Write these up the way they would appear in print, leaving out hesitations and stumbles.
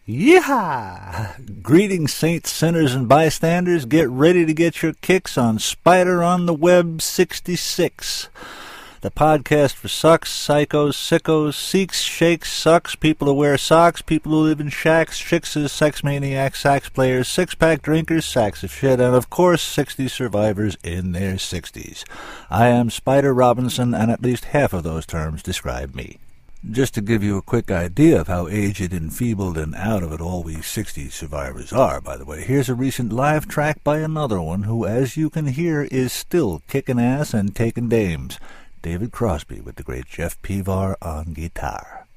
Yeehaw! Greetings, saints, sinners, and bystanders. Get ready to get your kicks on Spider on the Web 66. The podcast for sucks, psychos, sickos, seeks, shakes, sucks, people who wear socks, people who live in shacks, shixes, sex maniacs, sax players, six-pack drinkers, sacks of shit, and of course 60 survivors in their 60s. I am Spider Robinson, and at least half of those terms describe me. Just to give you a quick idea of how aged, enfeebled, and out of it all we 60s survivors are, by the way, here's a recent live track by another one who, as you can hear, is still kicking ass and taking dames. David Crosby with the great Jeff Pevar on guitar.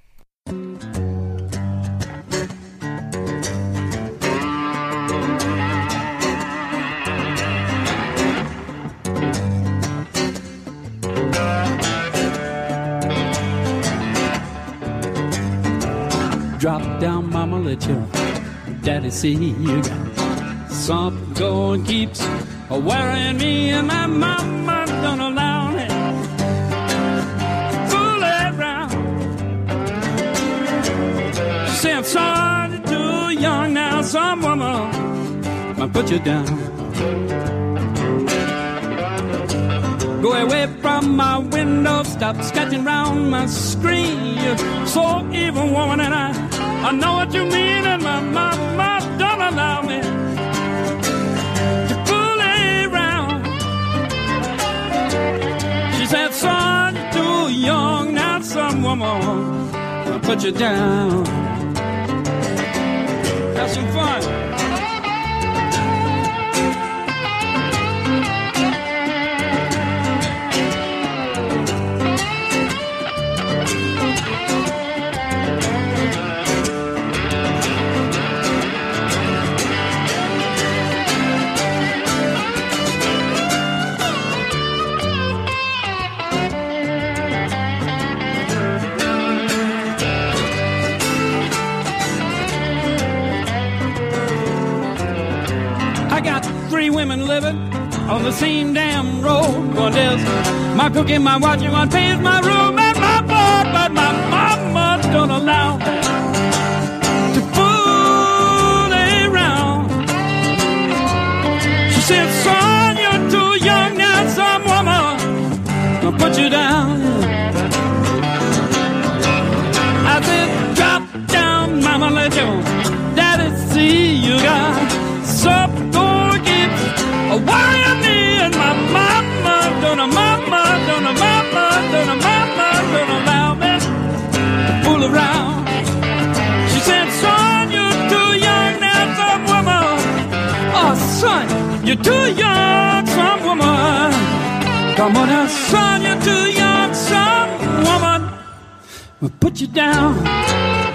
Drop down, mama, let your daddy see you got something going, keeps worrying me, and my mama don't allow me to fool around. She said, I'm sorry, you're too young now, some woman might put you down. Go away from my window, stop sketching round my screen. You're so evil, woman, and I know what you mean, and my mama don't allow me to fool around. She said, son, you're too young, now some woman will put you down. Have some fun. Women living on the same damn road. One is my cooking, my watching, one pays my room and my board, but my mama don't allow me to fool around. She said, son, you're too young now, some woman will put you down. I said, drop down, mama, let your daddy see you got something worrying me, and my mama don't allow me to fool around. She said, son, you're too young now, some woman. Oh, son, you're too young, some woman. Come on now, son, you're too young, some woman will put you down.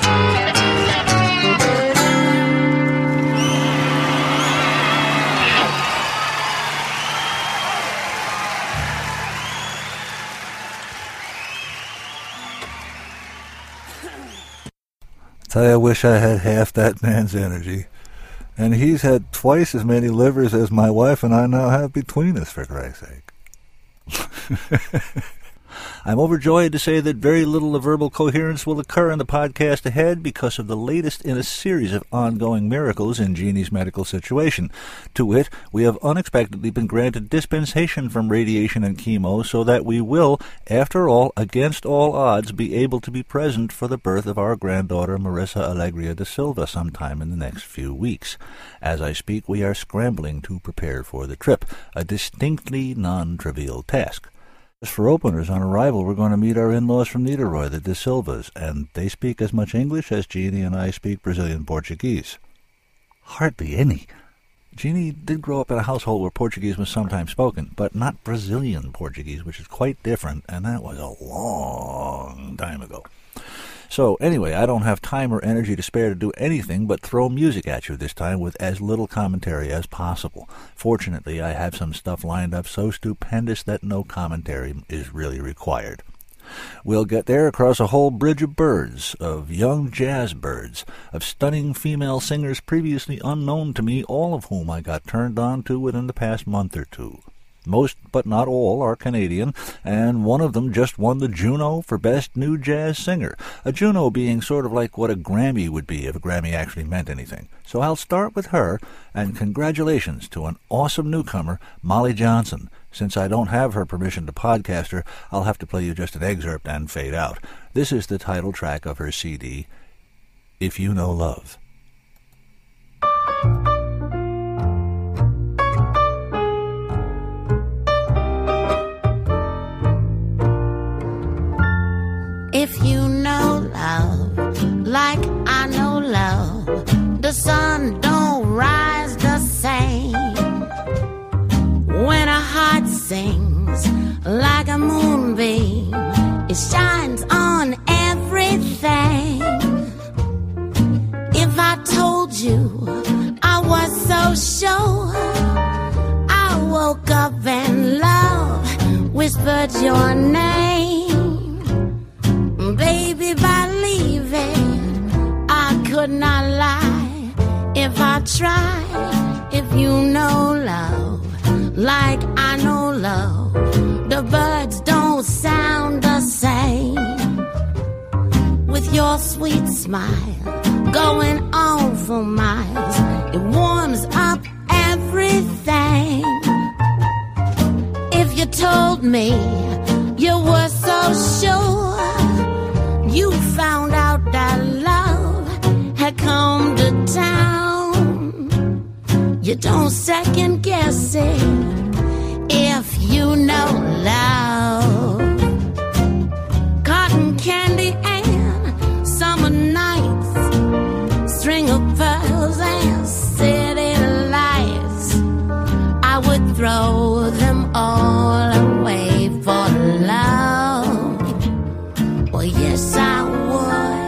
I wish I had half that man's energy. And he's had twice as many livers as my wife and I now have between us, for Christ's sake. I'm overjoyed to say that very little of verbal coherence will occur in the podcast ahead because of the latest in a series of ongoing miracles in Jeannie's medical situation. To wit, we have unexpectedly been granted dispensation from radiation and chemo so that we will, after all, against all odds, be able to be present for the birth of our granddaughter Marissa Alegria da Silva sometime in the next few weeks. As I speak, we are scrambling to prepare for the trip, a distinctly non-trivial task. For openers, on arrival, we're going to meet our in-laws from Niterói, the De Silvas, and they speak as much English as Jeannie and I speak Brazilian Portuguese. Hardly any. Jeannie did grow up in a household where Portuguese was sometimes spoken, but not Brazilian Portuguese, which is quite different, and that was a long time ago. So, anyway, I don't have time or energy to spare to do anything but throw music at you this time with as little commentary as possible. Fortunately, I have some stuff lined up so stupendous that no commentary is really required. We'll get there across a whole bridge of birds, of young jazz birds, of stunning female singers previously unknown to me, all of whom I got turned on to within the past month or two. Most, but not all, are Canadian, and one of them just won the Juno for Best New Jazz Singer, a Juno being sort of like what a Grammy would be if a Grammy actually meant anything. So I'll start with her, and congratulations to an awesome newcomer, Molly Johnson. Since I don't have her permission to podcast her, I'll have to play you just an excerpt and fade out. This is the title track of her CD, If You Know Love. If you know love, like I know love, the sun don't rise the same. When a heart sings like a moonbeam, it shines on everything. If I told you I was so sure, I woke up and love whispered your name. Baby, believe it, I could not lie if I tried. If you know love, like I know love, the birds don't sound the same. With your sweet smile going on for miles, it warms up everything. If you told me you were so sure, you found out that love had come to town. You don't second guess it if you know love. Cotton candy and summer nights, string of pearls and city lights, I would throw them all away for love. Well, yes, I would.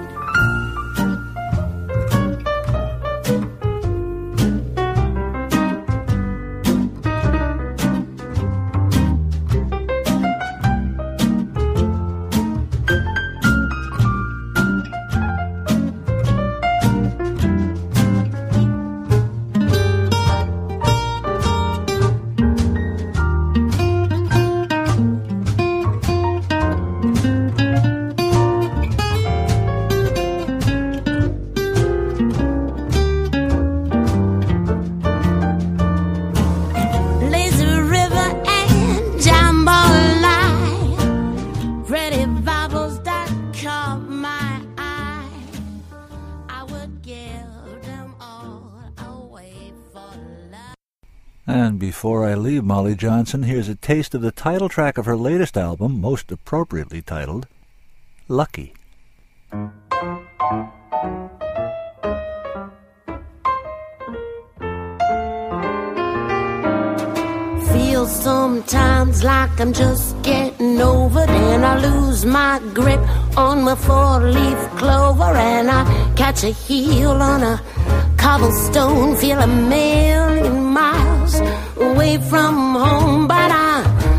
And before I leave Molly Johnson, here's a taste of the title track of her latest album, most appropriately titled, Lucky. Feel sometimes like I'm just getting over it, and I lose my grip on my four-leaf clover, and I catch a heel on a cobblestone, feel a million miles away from home, but I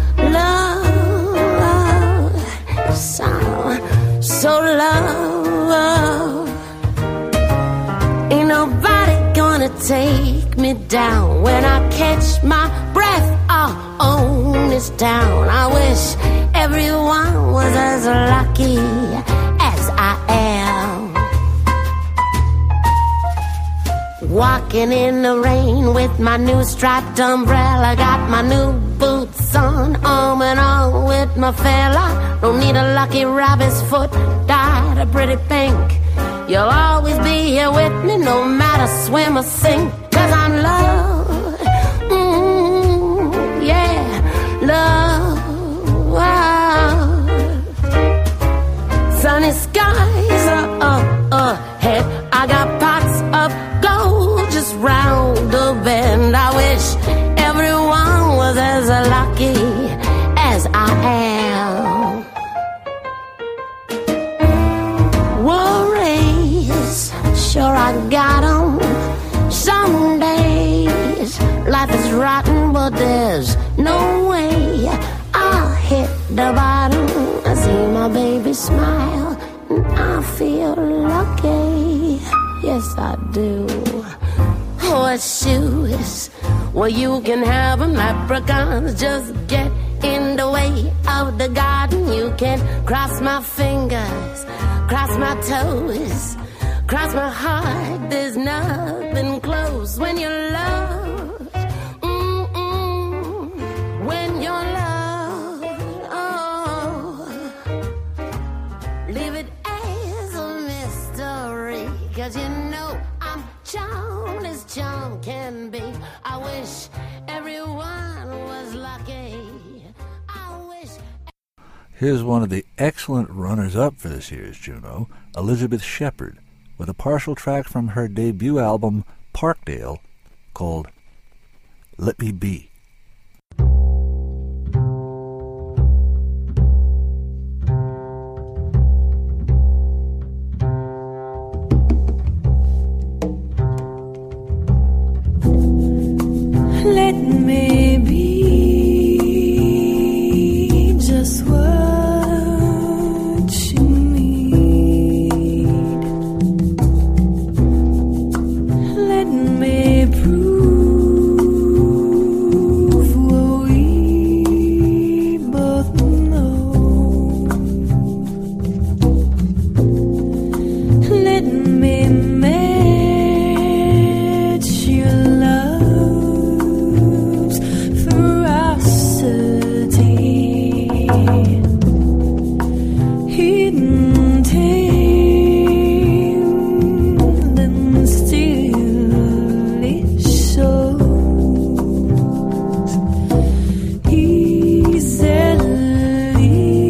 love, so love. Ain't nobody gonna take me down when I catch my breath. I'll own this town. I wish everyone was as lucky as I am. Walking in the rain with my new striped umbrella, got my new boots on, arm in arm with my fella. Don't need a lucky rabbit's foot, dyed a pretty pink. You'll always be here with me, no matter swim or sink, 'cause I'm loved, yeah, love. Sunny skies are up ahead, I got pots of gold just round the bend. I wish everyone was as lucky as I am. Worries, sure I got 'em. Some days life is rotten, but there's no way I'll hit the bottom. I see my baby smile and I feel lucky. Yes, I do. Horseshoes Well, you can have them, leprechauns, just get in the way of the garden. You can cross my fingers, cross my toes, cross my heart. There's nothing close when you're loved. When you're loved, oh, leave it as a mystery, 'cause you know I'm charmed as charm can be. I wish everyone was lucky. I wish. Here's one of the excellent runners-up for this year's Juno, Elizabeth Shepherd, with a partial track from her debut album, Parkdale, called Let Me Be. Let me be just what you need. Let me prove what we both know. Let me match your love's ferocity, hidden, tamed, and still it shows easily,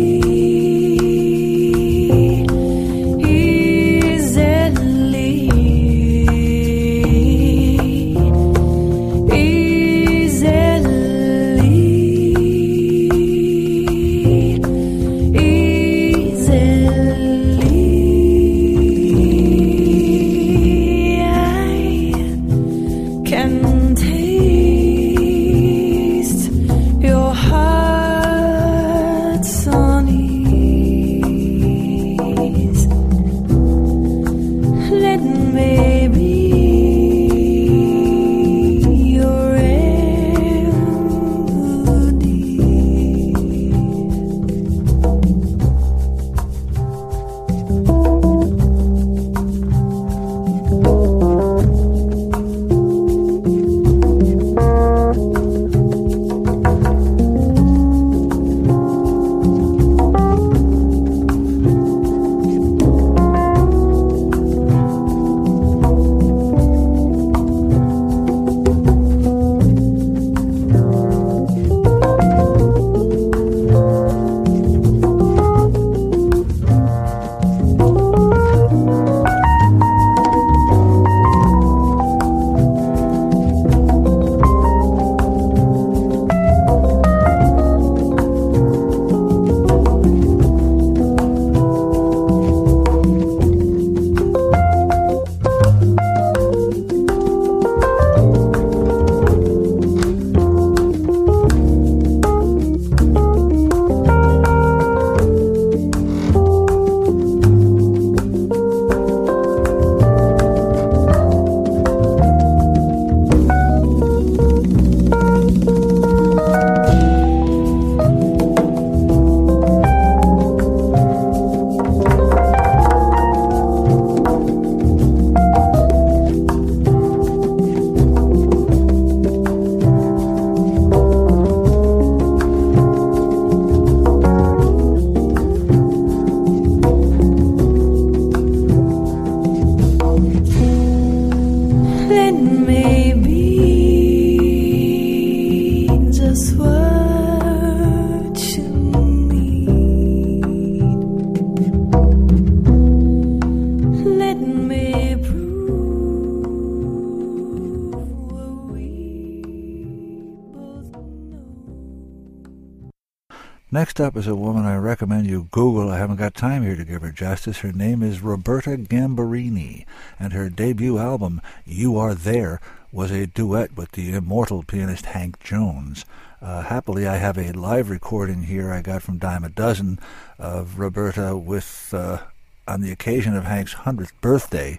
Next up is a woman I recommend you Google. I haven't got time here to give her justice. Her name is Roberta Gambarini, and her debut album, You Are There, was a duet with the immortal pianist Hank Jones. Happily, I have a live recording here I got from Dime a Dozen of Roberta with on the occasion of Hank's 100th birthday,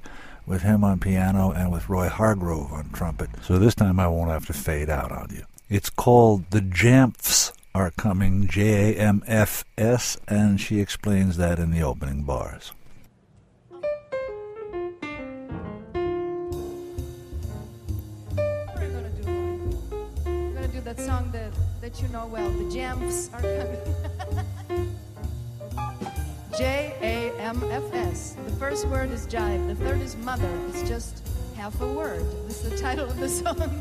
with him on piano and with Roy Hargrove on trumpet. So this time I won't have to fade out on you. It's called The Jamfs Are Coming, Jamfs, and she explains that in the opening bars. That song that you know well, the Jamfs are coming. Jamfs. The first word is jive, the third is mother. It's just half a word. This is the title of the song.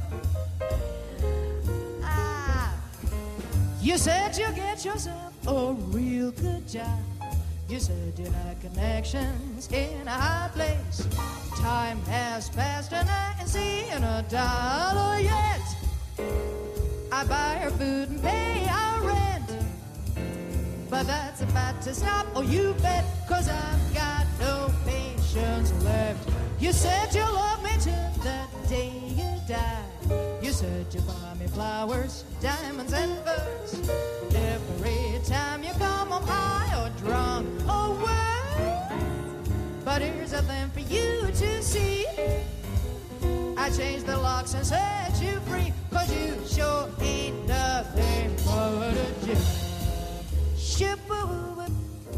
You said you get yourself a real good job. You said you had connections in a high place. Time has passed and I ain't seeing $1 yet. I buy her food and pay our rent. But that's about to stop, oh you bet, 'cause I've got no patience left. You said you loved me till the day you died. You said you buy me flowers, diamonds and furs. Every time you come home high or drunk or worse. But here's a thing for you to see. I changed the locks and set you free, 'cause you sure ain't nothing but a gem. Ship-a-woo-wip,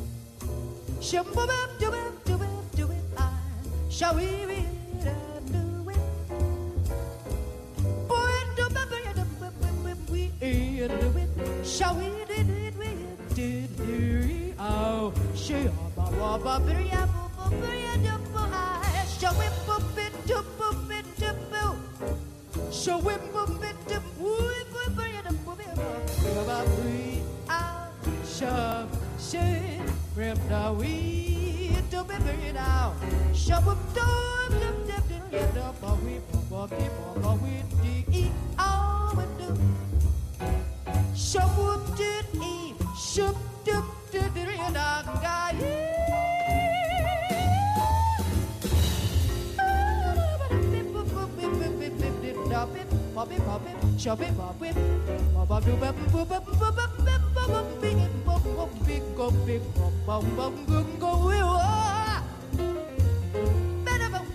ship-a-wip-do-wip-do-wip-do-wip, shall we read do-it? Boy-do-wip-do-wip-do-wip, shall we do-it? Oh, shall-we-do-it? Shall we do-it? So we move it to shove, shit, rip the weed to be buried out. Shove up, dog, get up, a weep, a weep, eat all we do. Shove up, did eat, shove, dip, dog, guy. Bop it, shove it, bop it, bop do bop bop bop bop bop bop big bop bop big go big bop bop bop go better bop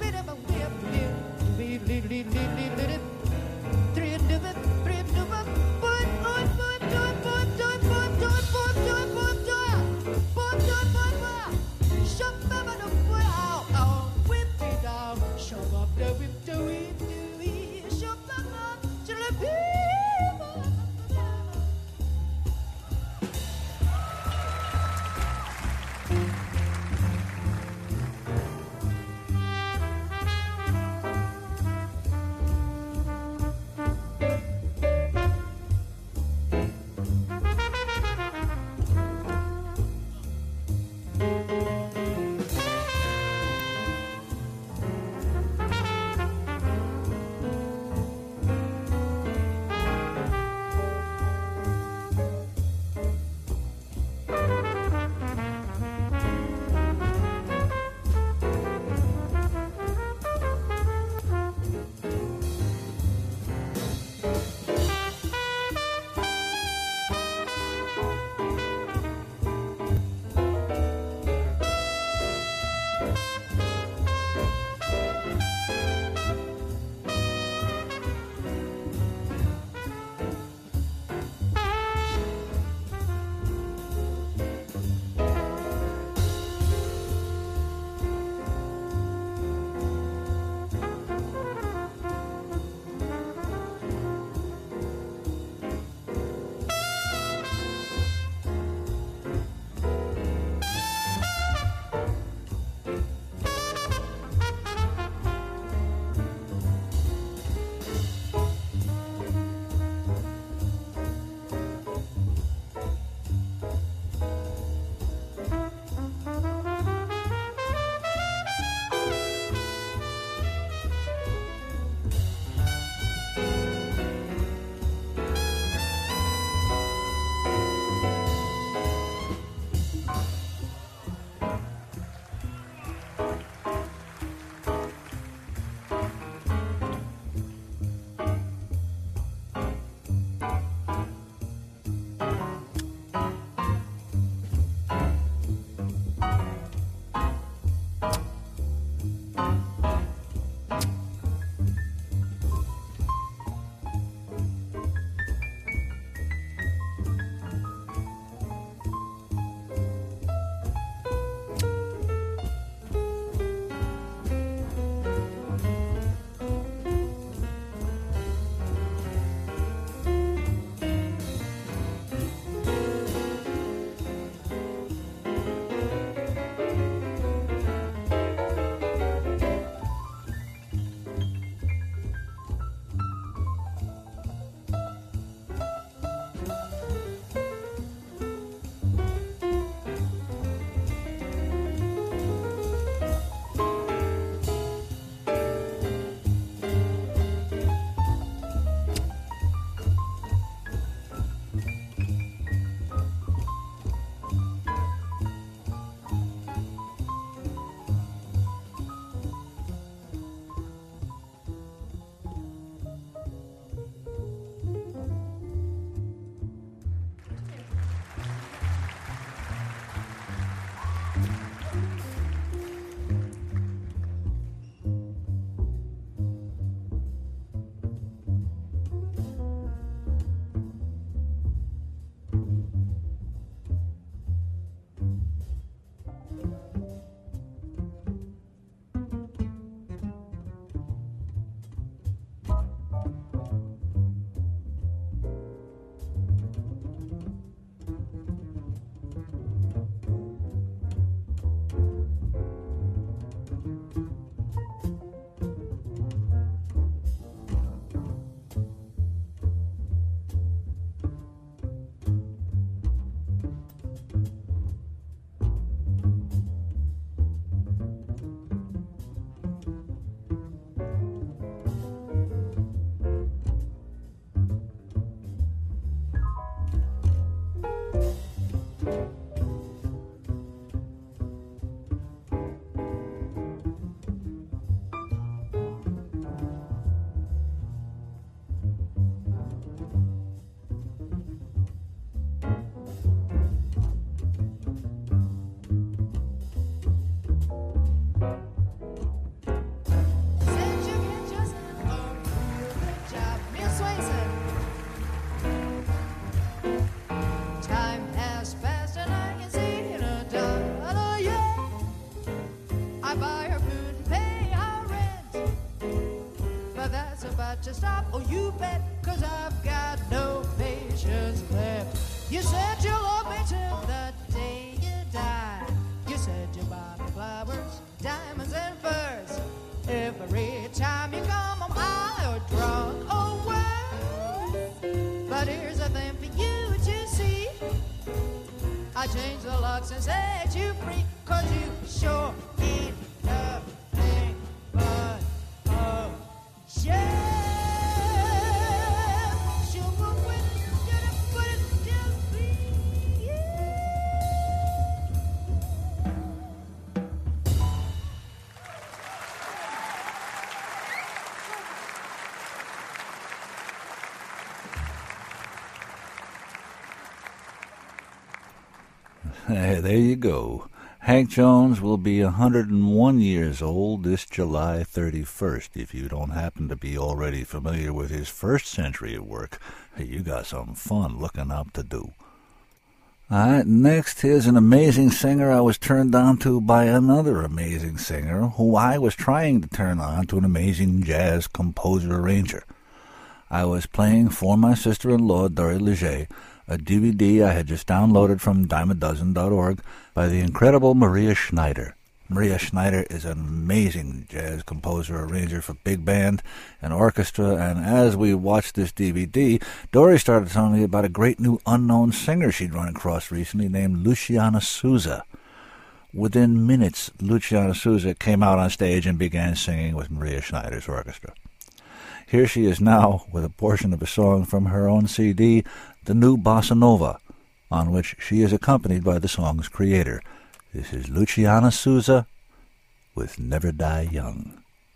to stop, oh you bet, 'cause I've got no patience left. You said you love me till the day you die. You said you buy me flowers, diamonds and furs. Every time you come, I'm high or drunk, oh well. But here's the thing for you to see. I changed the locks and set you free, 'cause you sure ain't nothing but a shame. Hey, there you go. Hank Jones will be 101 years old this July 31st. If you don't happen to be already familiar with his first century of work, you got some fun looking up to do. All right, next, here's an amazing singer I was turned on to by another amazing singer who I was trying to turn on to an amazing jazz composer-arranger. I was playing for my sister-in-law, Dory Leger, a DVD I had just downloaded from dimeadozen.org by the incredible Maria Schneider. Maria Schneider is an amazing jazz composer-arranger for big band and orchestra, and as we watched this DVD, Dory started telling me about a great new unknown singer she'd run across recently named Luciana Souza. Within minutes, Luciana Souza came out on stage and began singing with Maria Schneider's orchestra. Here she is now with a portion of a song from her own CD, The New Bossa Nova, on which she is accompanied by the song's creator. This is Luciana Souza with Never Die Young.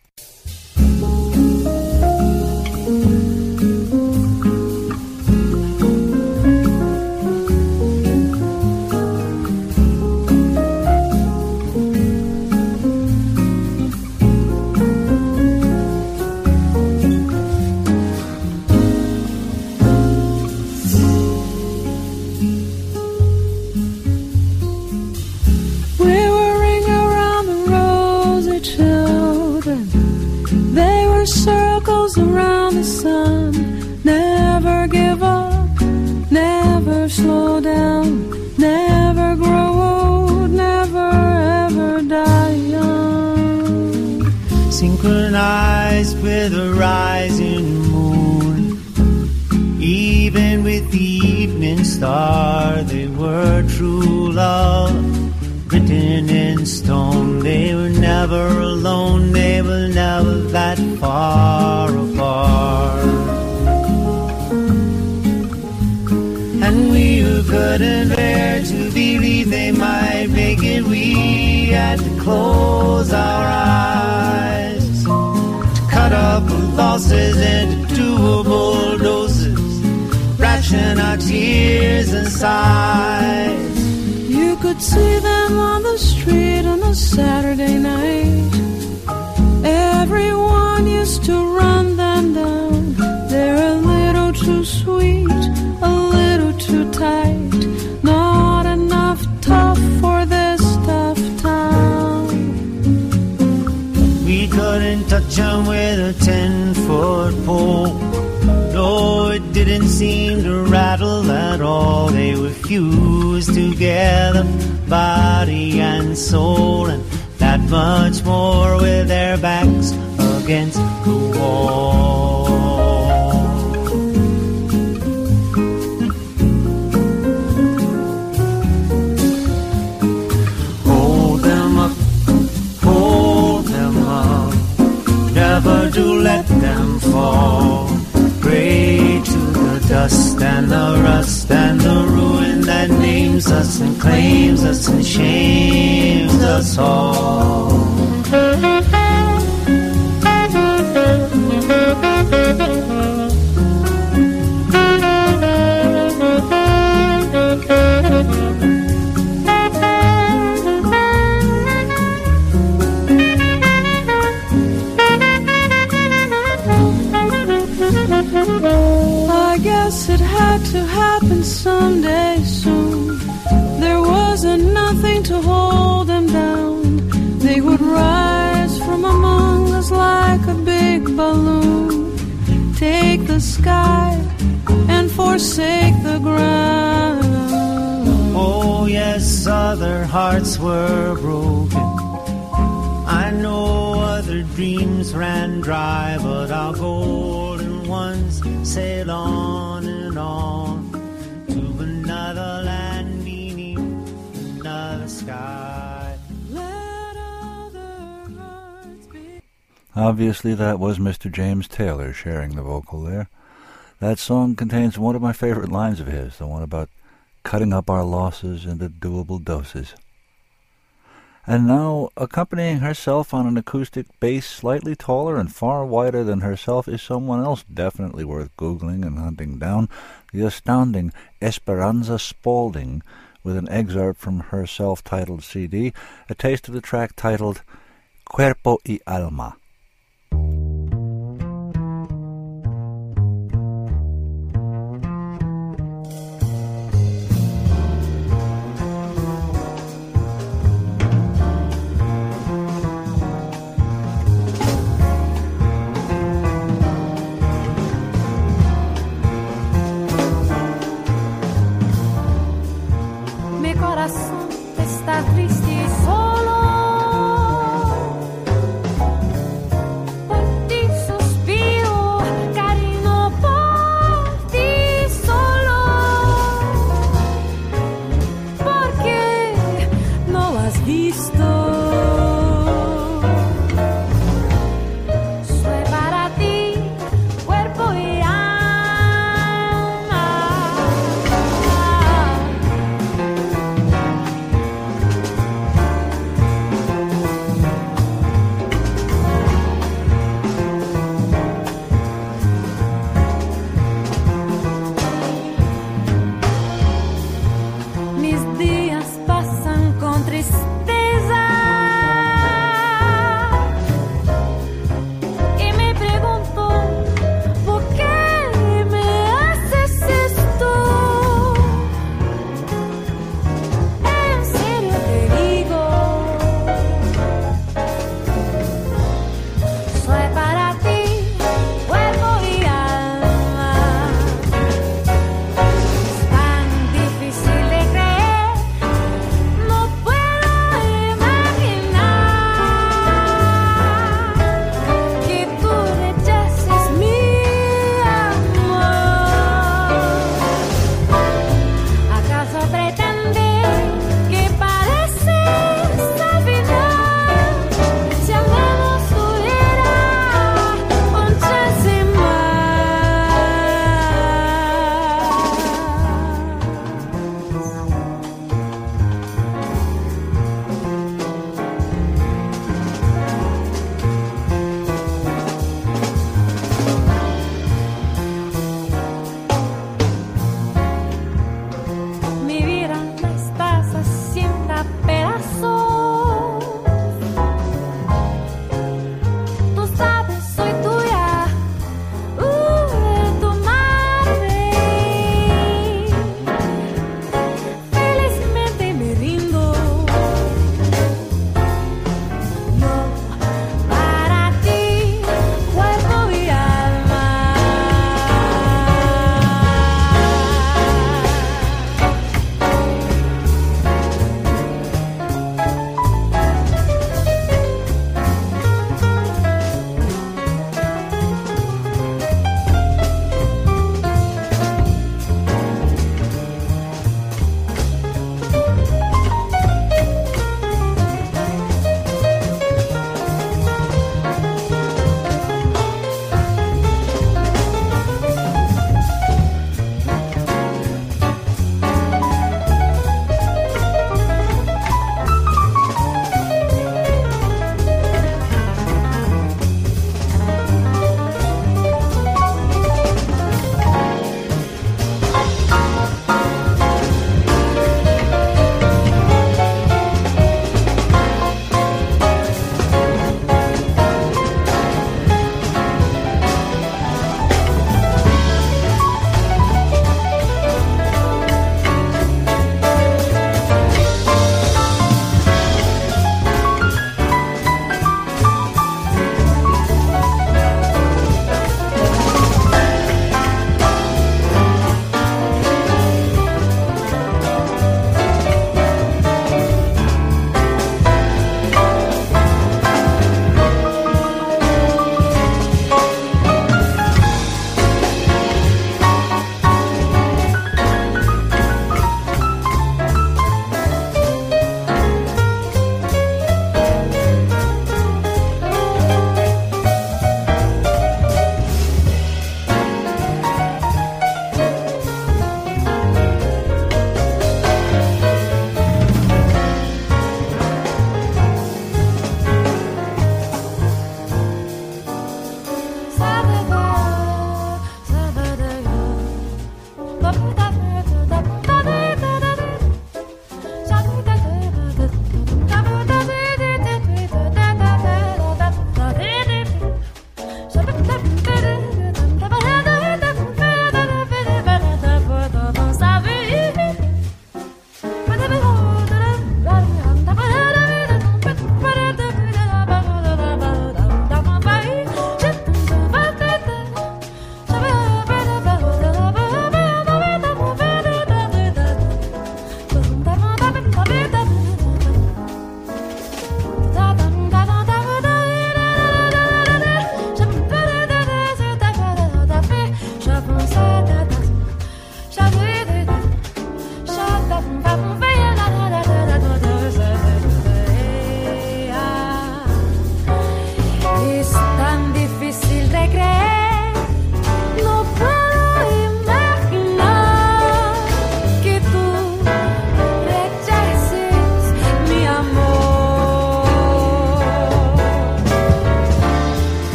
Circles around the sun. Never give up, never slow down, never grow old, never ever die young. Synchronized with a rising moon, even with the evening star, they were true love. Written in stone, they were never alone, they were never that far apart. And we who couldn't bear to believe they might make it, we had to close our eyes, to cut up the losses into doable doses, ration our tears and sighs. You could see them on the street on a Saturday night. Everyone used to run them down. They're a little too sweet, a little too tight, not enough tough for this tough town. We couldn't touch them with a 10-foot pole. No, it didn't seem to rattle at all. They were fused together, body and soul, and that much more with their backs against the wall. Hold them up, never do let them fall. Pray to the dust and the rust and the ruin that names us and claims us and shames us all. I guess it had to happen someday soon. There wasn't nothing to hold them down. They would rise from among us like a big balloon. sky and forsake the ground. Oh yes, other hearts were broken. I know other dreams ran dry, but our golden ones sail on and on to another land beneath another sky. Let other hearts be. Obviously, that was Mr. James Taylor sharing the vocal there. That song contains one of my favorite lines of his, the one about cutting up our losses into doable doses. And now, accompanying herself on an acoustic bass slightly taller and far wider than herself is someone else definitely worth Googling and hunting down, the astounding Esperanza Spalding, with an excerpt from her self-titled CD, a taste of the track titled Cuerpo y Alma. Está triste y solo.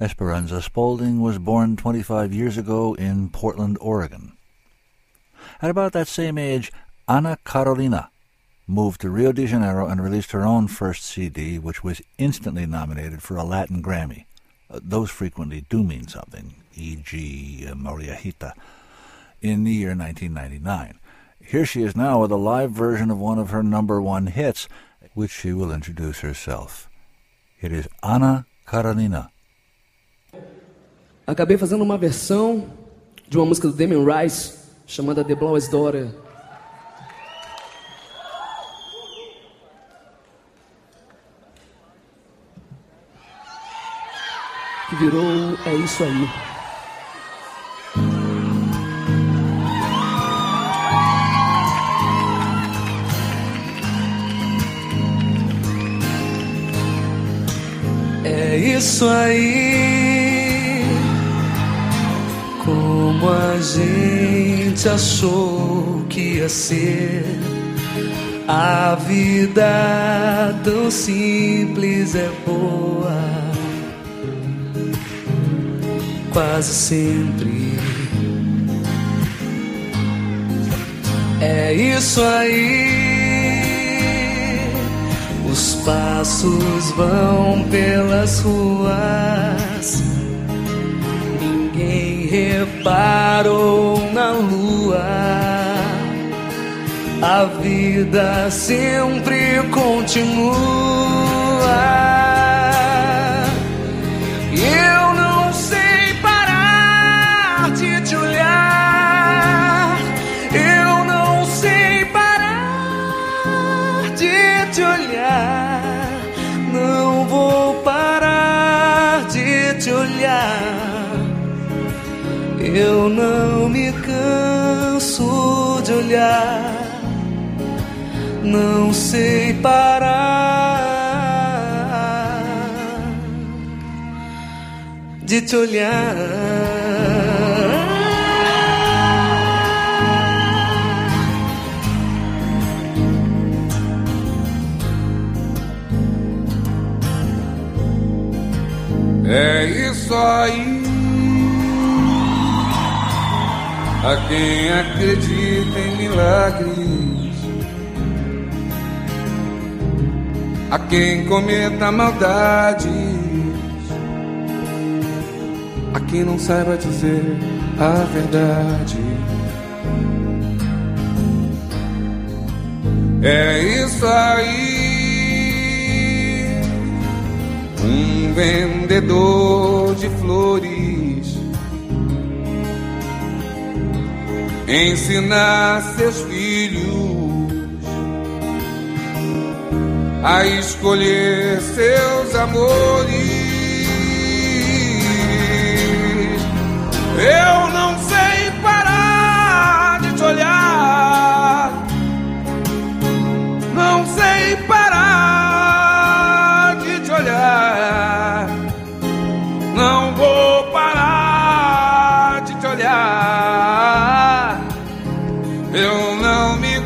Esperanza Spalding was born 25 years ago in Portland, Oregon. At about that same age, Ana Carolina moved to Rio de Janeiro and released her own first CD, which was instantly nominated for a Latin Grammy. Those frequently do mean something, e.g. Maria Hita, in the year 1999. Here she is now with a live version of one of her number one hits, which she will introduce herself. It is Ana Carolina. Acabei fazendo uma versão de uma música do Damien Rice chamada The Blaues Dora. Que virou É Isso Aí. É isso aí, como a gente achou que ia ser. A vida tão simples é boa, quase sempre. É isso aí, os passos vão pelas ruas, ninguém reparou na lua. A vida sempre continua. E eu não sei parar de te olhar. Eu não sei parar de te olhar. Não vou parar de te olhar. Eu não me canso de olhar. Não sei parar de te olhar. É isso aí, a quem acredita em milagres, a quem cometa maldades, a quem não saiba dizer a verdade. É isso aí, um vendedor de flores ensinar seus filhos a escolher seus amores. Eu não sei parar de te olhar. Não sei parar de te olhar. Não vou parar de te olhar. Eu não me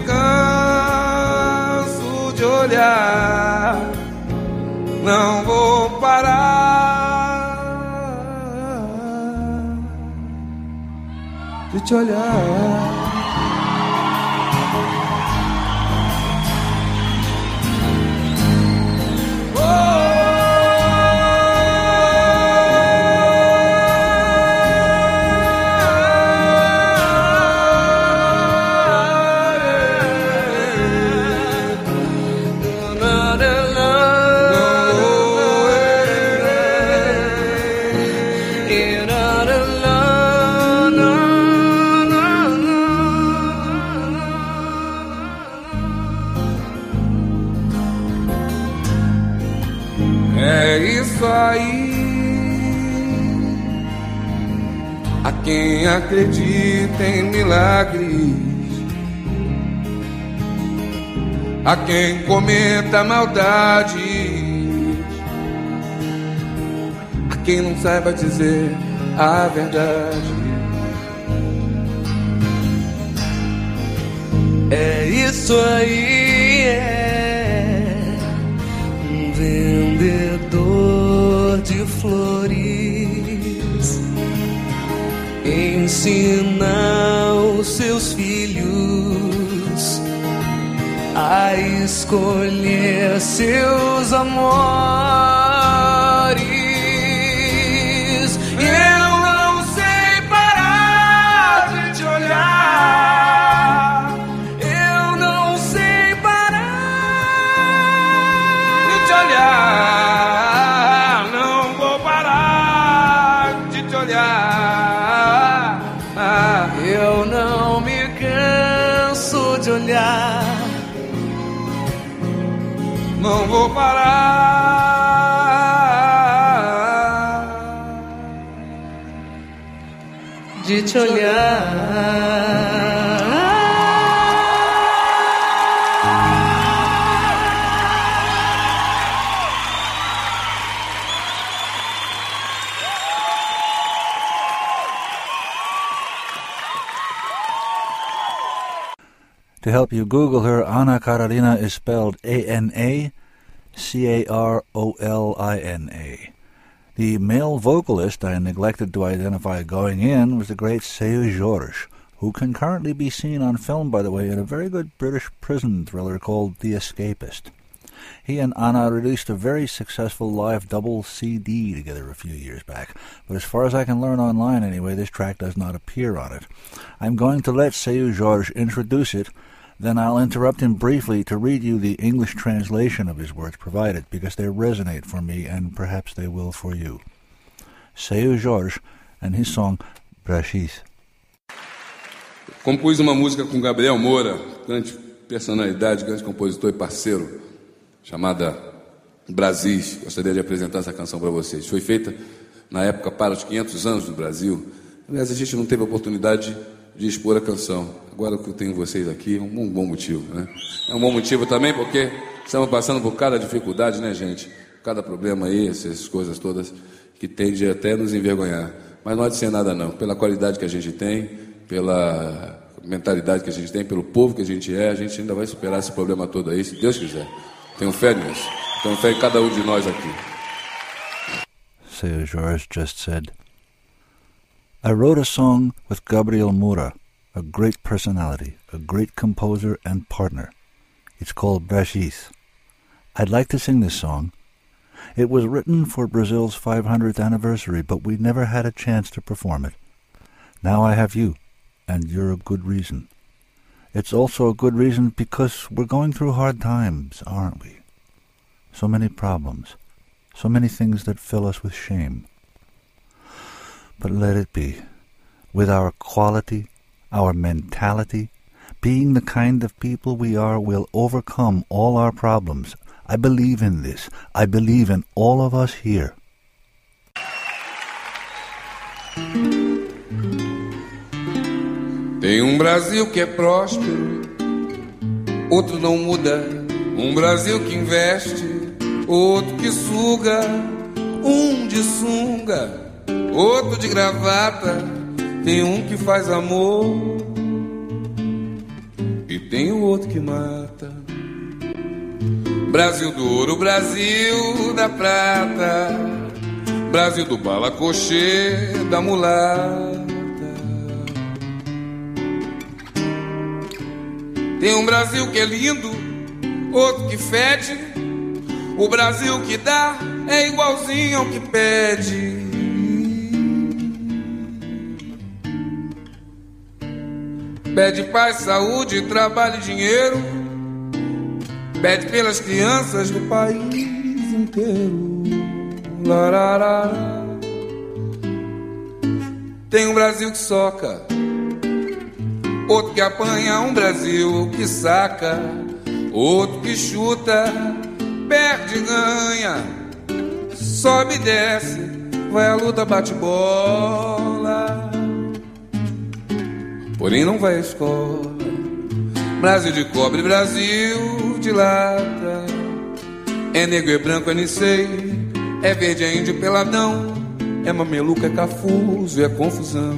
canso de olhar. Não vou parar de te olhar. A quem acredita em milagres, a quem cometa maldades, a quem não saiba dizer a verdade. É isso aí, é um vendedor de flores ensina os seus filhos a escolher seus amores. Eu não sei parar de te olhar, eu não sei parar de te olhar, não vou parar de te olhar. Eu não me canso de olhar, não vou parar de te olhar. To help you Google her, Ana Carolina is spelled A-N-A Carolina. The male vocalist I neglected to identify going in was the great Seu Jorge, who can currently be seen on film, by the way, in a very good British prison thriller called The Escapist. He and Ana released a very successful live double CD together a few years back, but as far as I can learn online anyway, this track does not appear on it. I'm going to let Seu Jorge introduce it, then I'll interrupt him briefly to read you the English translation of his words provided, because they resonate for me, and perhaps they will for you. Seu Jorge and his song Brasis. Compus uma música com Gabriel Moura, grande personalidade, grande compositor e parceiro, chamada Brasis. Gostaria de apresentar essa canção para vocês. Foi feita na época para os 500 anos do Brasil. Aliás, a gente não teve a oportunidade de expor a canção. Agora que eu tenho vocês aqui, é um bom motivo, né? É um bom motivo também porque estamos passando por cada dificuldade, né, gente? Cada problema aí, essas coisas todas que tende até nos envergonhar. Mas não há de ser nada não. Pela qualidade que a gente tem, pela mentalidade que a gente tem, pelo povo que a gente gente ainda vai superar esse problema todo aí, se Deus quiser. Tenho fé nisso. Tenho fé em cada um de nós aqui. Seu Jorge just said, I wrote a song with Gabriel Moura, a great personality, a great composer and partner. It's called Brasis. I'd like to sing this song. It was written for Brazil's 500th anniversary, but we never had a chance to perform it. Now I have you, and you're a good reason. It's also a good reason because we're going through hard times, aren't we? So many problems, so many things that fill us with shame. But let it be. With our quality, our mentality, being the kind of people we are, we'll overcome all our problems. I believe in this. I believe in all of us here. Tem um Brasil que é próspero, outro não muda. Um Brasil que investe, outro que suga. Um de sunga, outro de gravata. Tem um que faz amor e tem o outro que mata. Brasil do ouro, Brasil da prata, Brasil do balacochê, da mulata. Tem um Brasil que é lindo, outro que fede. O Brasil que dá é igualzinho ao que pede. Pede paz, saúde, trabalho e dinheiro. Pede pelas crianças do país inteiro. Larará. Tem um Brasil que soca, outro que apanha, um Brasil que saca, outro que chuta, perde e ganha, sobe e desce, vai à luta, bate bola, porém não vai à escola. Brasil de cobre, Brasil de lata, é negro, é branco, é nicei, é verde, é índio, peladão, é mameluco, é cafuso, é confusão.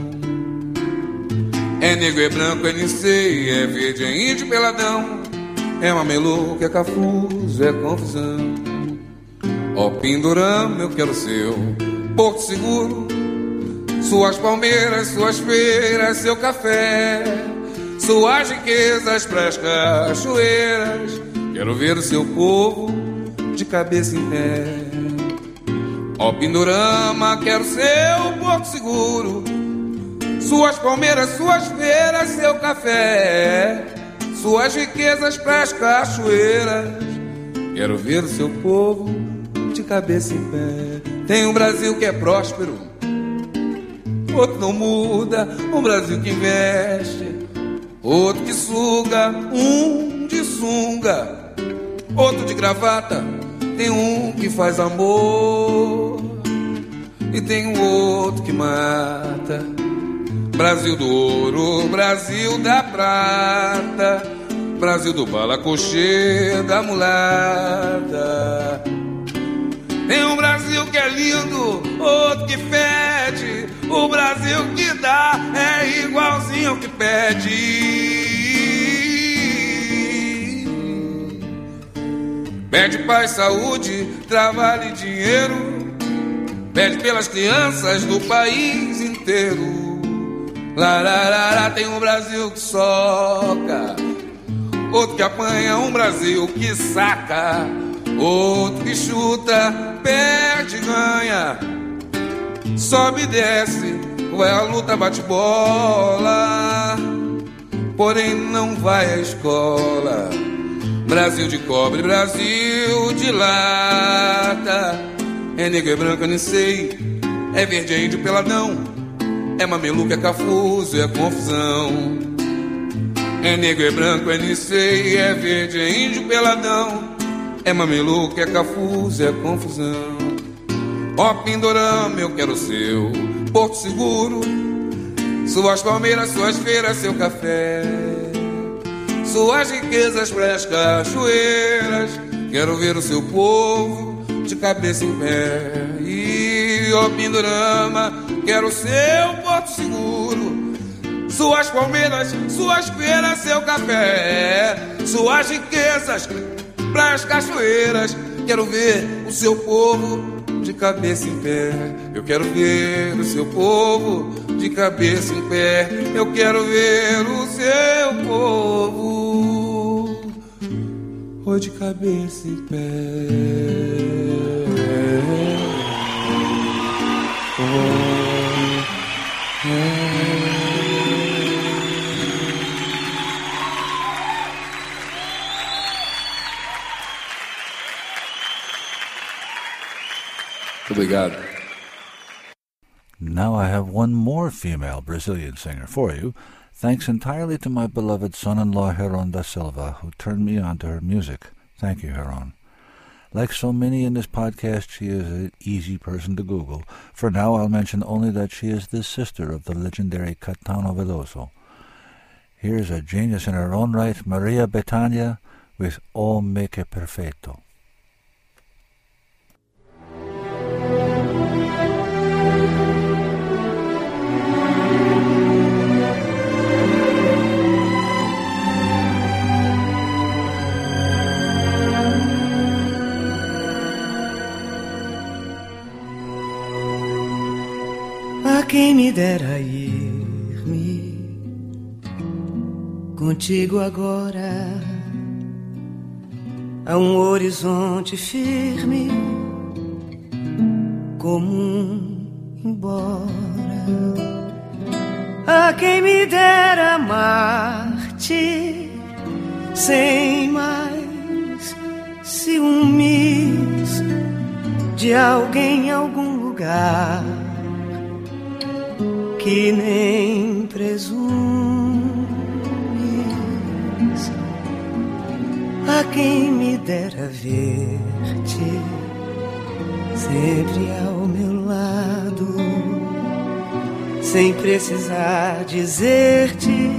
É negro, é branco, é nicei, é verde, é índio, peladão, é mameluco, é cafuso, é confusão. Ó Pindorama, eu quero seu porto seguro, suas palmeiras, suas feiras, seu café, suas riquezas pras cachoeiras. Quero ver o seu povo de cabeça em pé. Ó Pindorama, quero seu porto seguro, suas palmeiras, suas feiras, seu café, suas riquezas pras cachoeiras. Quero ver o seu povo de cabeça em pé. Tem um Brasil que é próspero, outro não muda, um Brasil que investe, outro que suga, um de sunga, outro de gravata, tem um que faz amor e tem um outro que mata. Brasil do ouro, Brasil da prata, Brasil do balacochê, da mulata. Tem um Brasil que é lindo, outro que fede, o Brasil que dá é igualzinho ao que pede. Pede paz, saúde, trabalho e dinheiro, pede pelas crianças do país inteiro. Lararara, tem um Brasil que soca, outro que apanha, um Brasil que saca, outro que chuta, perde e ganha, sobe e desce, vai à luta, bate bola, porém não vai à escola. Brasil de cobre, Brasil de lata, é negro, é branco, eu nem sei, é verde, é índio, peladão, é mameluco, é cafuso, é confusão. É negro, é branco, é nem sei, é verde, é índio, peladão, é mameluco, é cafuso, é confusão. Ó Pindorama, eu quero seu porto seguro, suas palmeiras, suas feiras, seu café, suas riquezas pras cachoeiras. Quero ver o seu povo de cabeça em pé. E ó Pindorama, quero seu porto seguro, suas palmeiras, suas feiras, seu café, suas riquezas pras cachoeiras. Quero ver o seu povo de cabeça em pé. Eu quero ver o seu povo de cabeça em pé. Eu quero ver o seu povo de cabeça em pé. Obrigado. Now I have one more female Brazilian singer for you, thanks entirely to my beloved son-in-law Heron da Silva, who turned me on to her music. Thank you, Heron. Like so many in this podcast, she is an easy person to Google. For now, I'll mention only that she is the sister of the legendary Caetano Veloso. Here's a genius in her own right, Maria Bethânia, with O Me Que Perfeito. Quem me dera ir-me contigo agora a um horizonte firme como embora. A quem me dera amar-te sem mais ciúmes de alguém em algum lugar que nem presumes. A quem me dera ver-te sempre ao meu lado, sem precisar dizer-te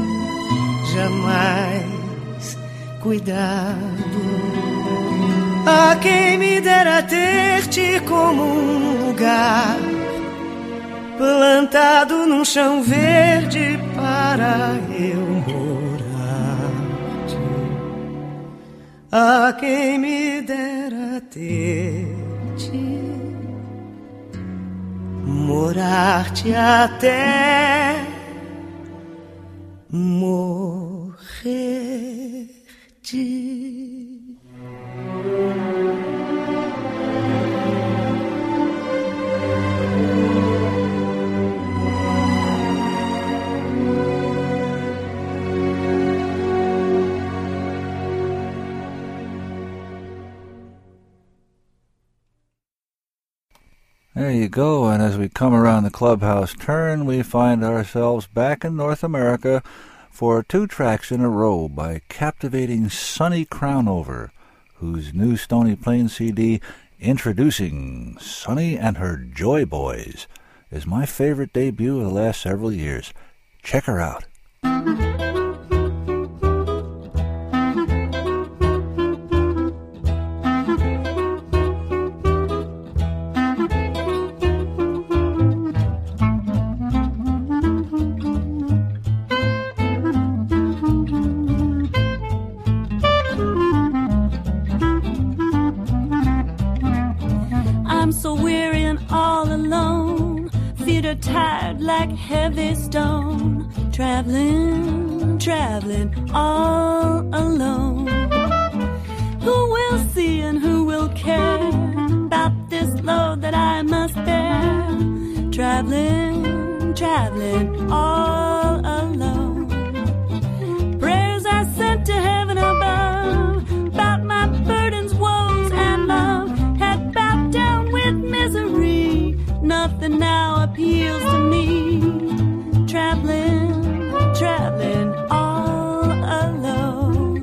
jamais cuidado. A quem me dera ter-te como um lugar plantado num chão verde para eu morar-te. A quem me dera ter-te namorar-te até morrer-te. There you go, and as we come around the clubhouse turn, we find ourselves back in North America for 2 tracks in a row by captivating Sonny Crownover, whose new Stony Plain CD, Introducing Sonny and Her Joy Boys, is my favorite debut of the last several years. Check her out. Tired like heavy stone, traveling all alone. Who will see and who will care about this load that I must bear? Traveling all alone. Prayers I sent to heaven above about my burdens, woes, and love had bowed down with misery. Nothing now appeals to me. Traveling all alone.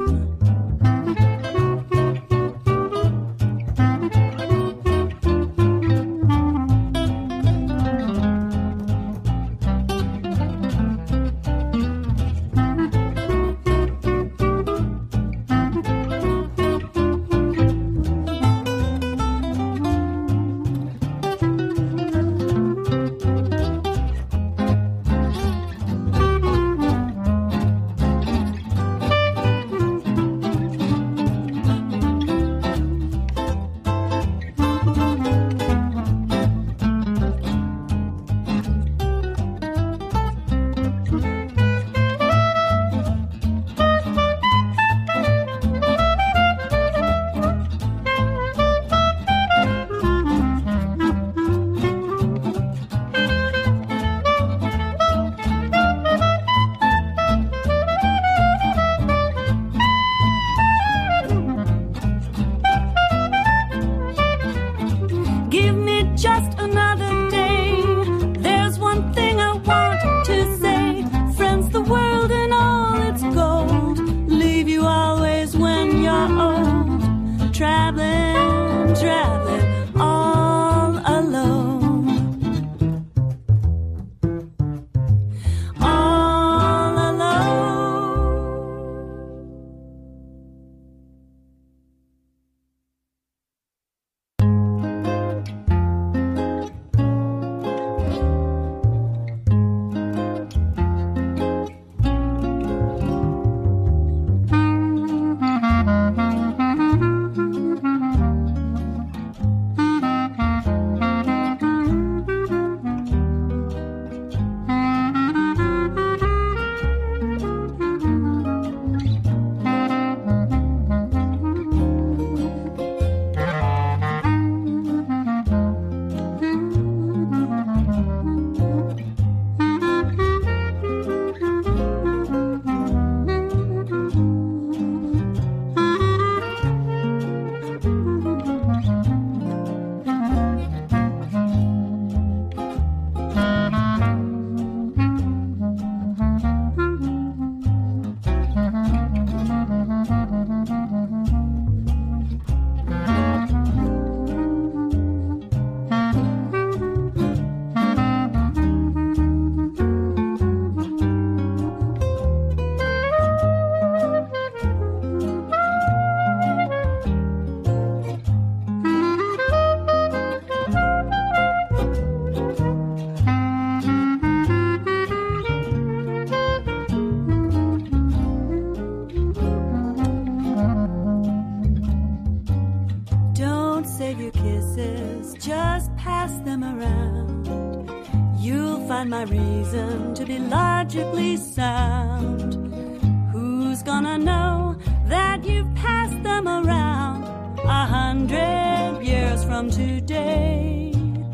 reason to be logically sound. Who's gonna know that you've passed them around 100 years from today?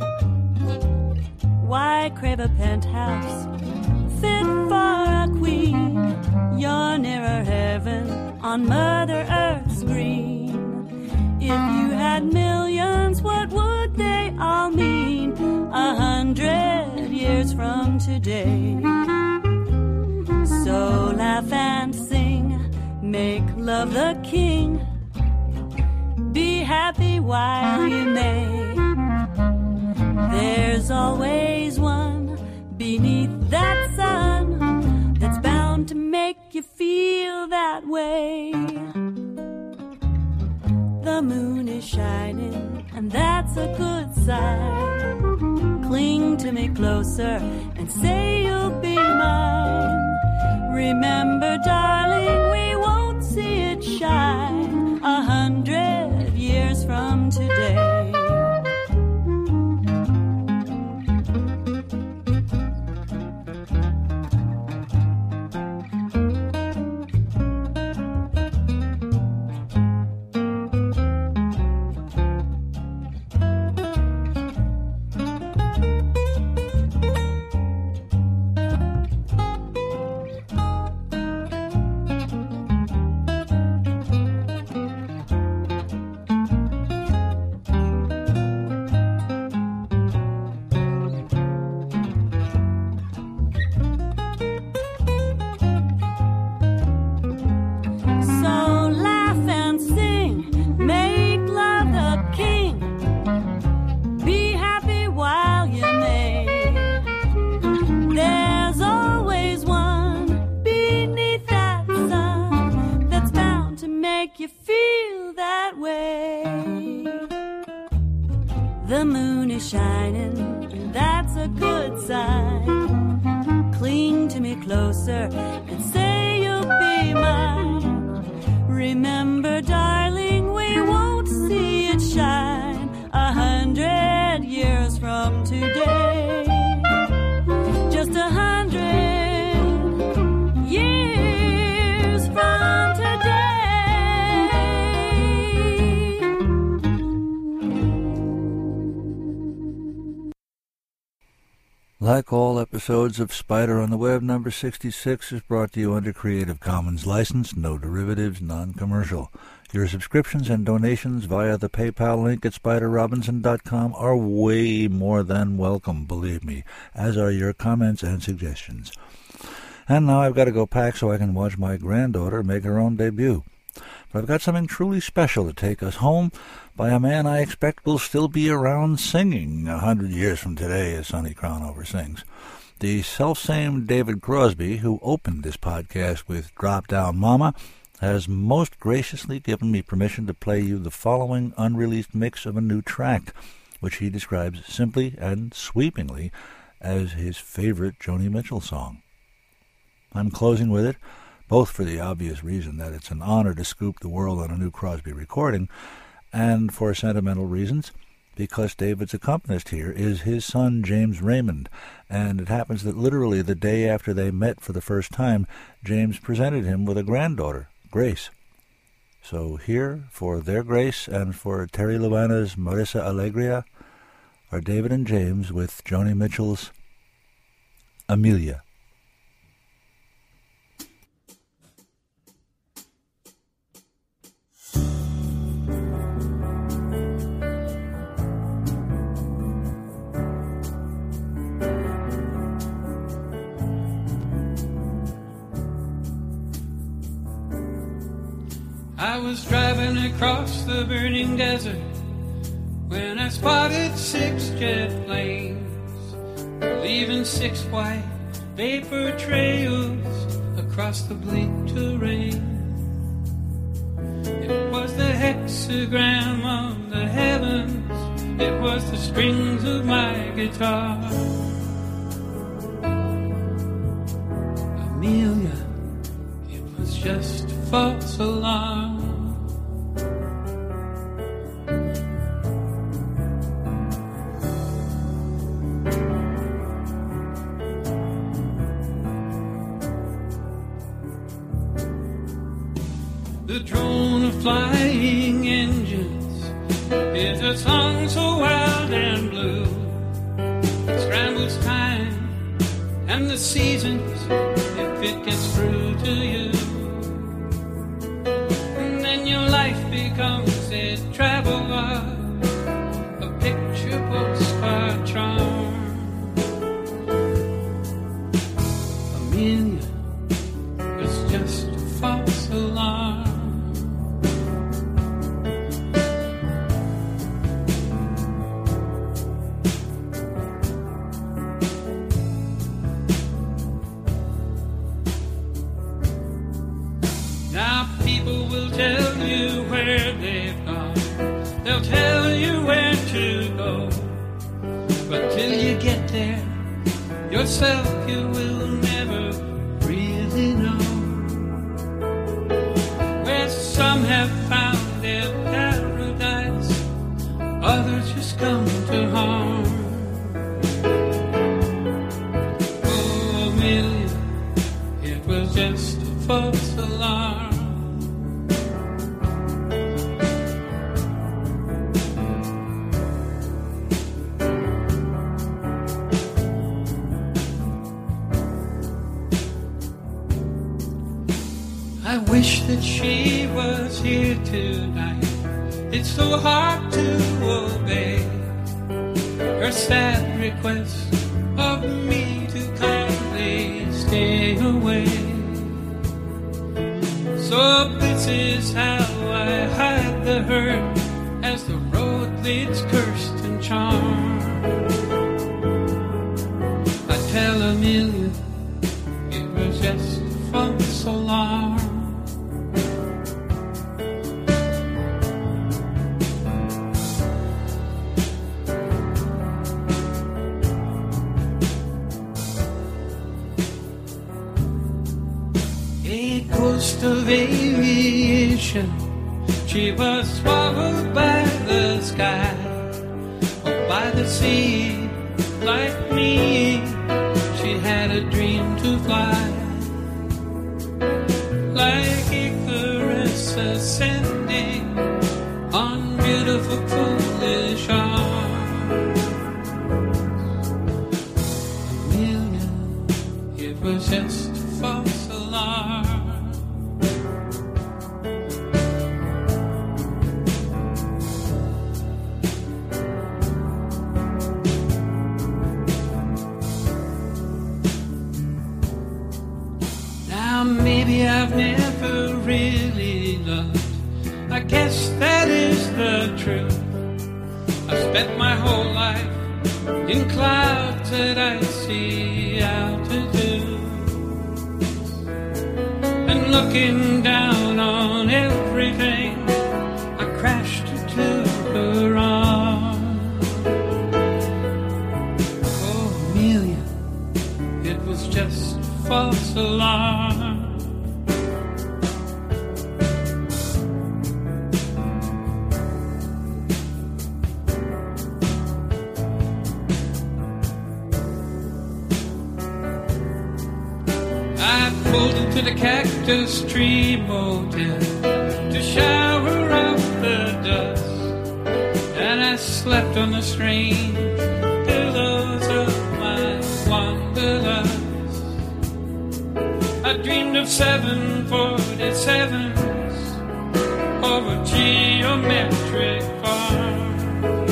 Why crave a penthouse fit for a queen? You're nearer heaven on Mother Earth's green. If you had millions, what would they all mean 100 years from today? So laugh and sing, make love the king. Be happy while you may. There's always one beneath that sun that's bound to make you feel that way. The moon is shining, and that's a good sign. Cling to me closer and say you'll be mine. Remember, darling, we won't see it shine 100 years from today. The moon is shining, and that's a good sign. Cling to me closer and say you'll be mine. Remember, darling, we won't see it shine 100 years from today. Just 100 years from today. Like all episodes of Spider on the Web, number 66 is brought to you under Creative Commons license, no derivatives, non-commercial. Your subscriptions and donations via the PayPal link at SpiderRobinson.com are way more than welcome, believe me, as are your comments and suggestions. And now I've got to go pack so I can watch my granddaughter make her own debut. But I've got something truly special to take us home by a man I expect will still be around singing 100 years from today, as Sonny Crownover sings. The self-same David Crosby, who opened this podcast with Drop Down Mama, has most graciously given me permission to play you the following unreleased mix of a new track, which he describes simply and sweepingly as his favorite Joni Mitchell song. I'm closing with it, both for the obvious reason that it's an honor to scoop the world on a new Crosby recording, and for sentimental reasons, because David's accompanist here is his son James Raymond, and it happens that literally the day after they met for the first time, James presented him with a granddaughter, Grace. So here, for their Grace and for Terry Luana's Marisa Alegria, are David and James with Joni Mitchell's Amelia. I was driving across the burning desert when I spotted 6 jet planes, leaving 6 white vapor trails across the bleak terrain. It was the hexagram of the heavens, it was the strings of my guitar. Amelia, it was just a false alarm. the drone of flying engines is a song so wild and blue. It scrambles time and the seasons if it gets through to you. And then your life becomes a traveler, a picture postcard charm. Amelia was just a false alarm. Now people will tell you where they've gone, they'll tell you where to go, but till you get there yourself you will never really know. Where some have found their paradise, others just come to harm. Oh, Amelia, it was just a false alarm. I wish that she was here tonight. It's so hard to obey her sad request of me to kindly stay away. So this is how I hide the hurt as the road leads cursed and charmed. I tell Amelia it was just a false alarm. Ghost of aviation, she was swallowed by the sky or by the sea. Like me, she had a dream to fly, like Icarus ascending on beautiful foolish arms. Amelia, it was just a false alarm. Maybe I've never really loved, I guess that is the truth. I spent my whole life in clouds at icy altitude, and looking down on everything, I crashed into her arms. Oh, Amelia, it was just a false alarm. Pulled into the Cactus Tree Motel to shower off the dust, and I slept on the strange pillows of my wanderlust. I dreamed of 747s over geometric farms.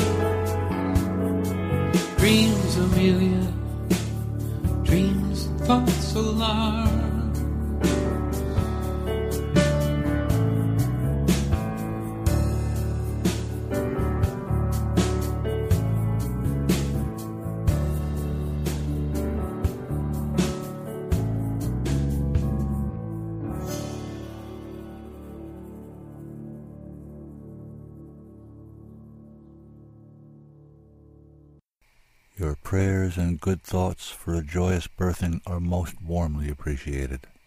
Dreams, Amelia, dreams, false alarm. Your prayers and good thoughts for a joyous birthing are most warmly appreciated.